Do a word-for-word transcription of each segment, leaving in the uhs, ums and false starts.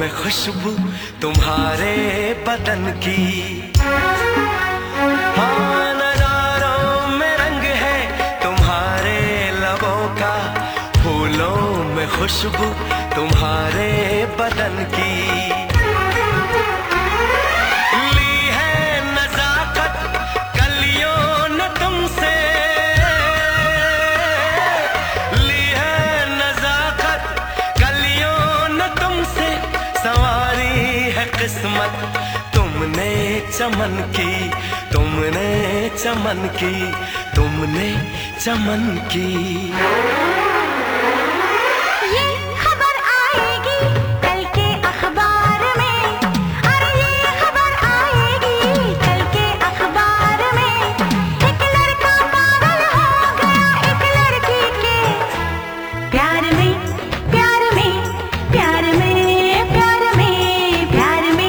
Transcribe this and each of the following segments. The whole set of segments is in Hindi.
में खुशबू तुम्हारे बदन की। हाँ, नजारों में रंग है तुम्हारे लबों का, फूलों में खुशबू तुम्हारे बदन की। किस्मत तुमने चमन की, तुमने चमन की, तुमने चमन की। ये खबर आएगी कल के अखबार में, अरे ये खबर आएगी कल के अखबार में। एक लड़का पागल हो गया एक लड़की के प्यार में, प्यार में, प्यार में, प्यार में, प्यार में।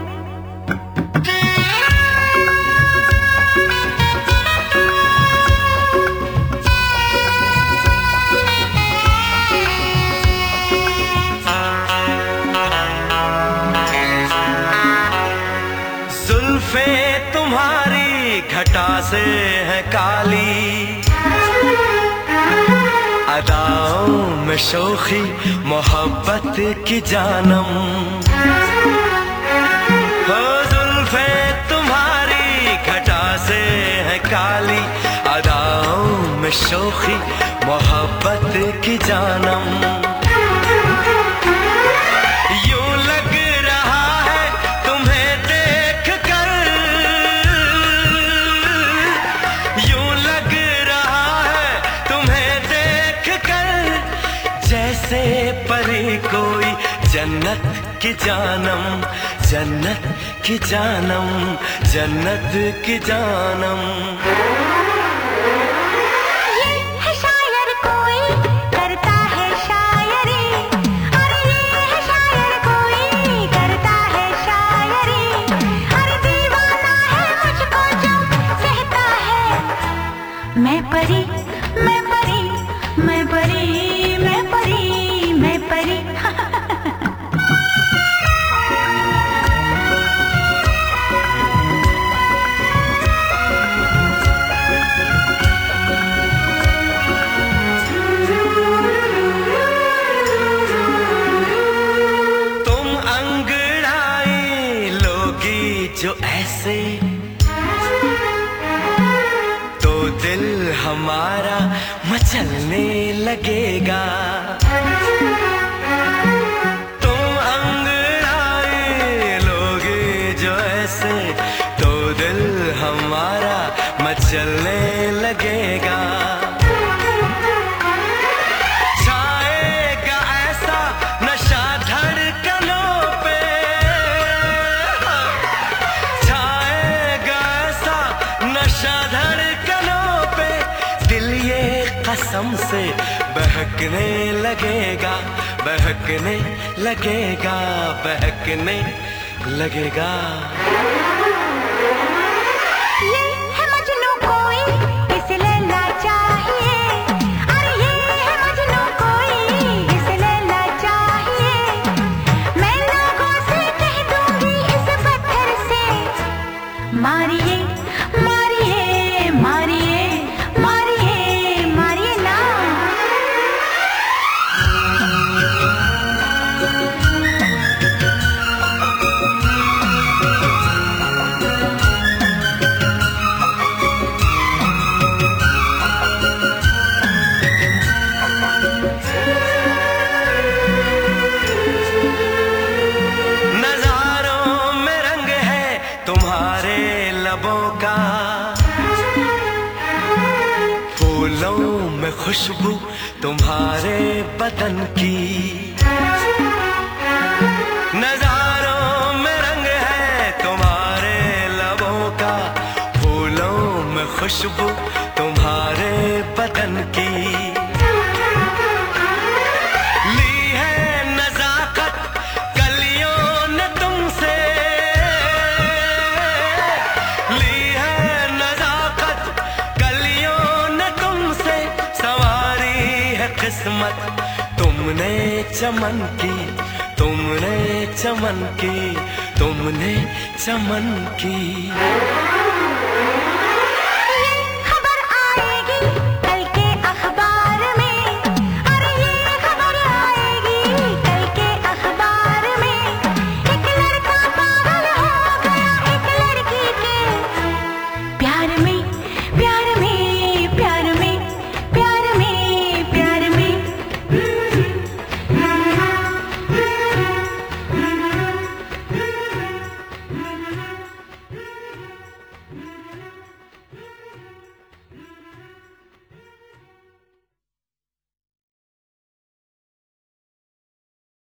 जुल्फें तुम्हारी घटा से है काली, अदाओं में शोखी मोहब्बत की जानम। हो जुल्फें तुम्हारी घटा से है काली, अदाओं में शोखी मोहब्बत की जानम। यूं लग रहा है तुम्हें देख कर, यूं लग रहा है तुम्हें देख कर, जैसे परी कोई जन्नत की जानम, जन्नत की जानम, जन्नत की जानम। ये है शायर कोई करता है शायरी, अरे ये है शायर कोई करता है शायरी। अरे दीवाना है मुझको जो कहता है मैं परी, मैं परी, मैं परी, मैं परी, मैं परी। तुम अंगड़ाई लोगी जो ऐसे, तो दिल हमारा मचलने लगेगा। तुम अंगड़ाई लोगी जो ऐसे, तो दिल हमारा मचलने लगेगा। छाएगा ऐसा नशा धड़कनों पे, छाएगा ऐसा नशा धड़कनों पे, दिल ये कसम से बहकने लगेगा, बहकने लगेगा, बहकने लगेगा। ये है मजनू कोई इसे लेना चाहिए, अरे ये है मजनू कोई इसे लेना चाहिए। मैं लोगों से कह दूंगी इस पत्थर से मारिए, मारिए, मारिए, मारिए, मारिए ना। नजारों में रंग है तुम्हारे लबों का, फूलों में खुशबू तुम्हारे बदन की। नजारों में रंग है तुम्हारे लबों का, फूलों में खुशबू तुम्हारे बदन की। ली है नजाकत कलियों ने तुमसे, ली है नजाकत कलियों ने तुमसे, सवारी है किस्मत तुमने चमन की, तुमने चमन की, तुमने चमन की।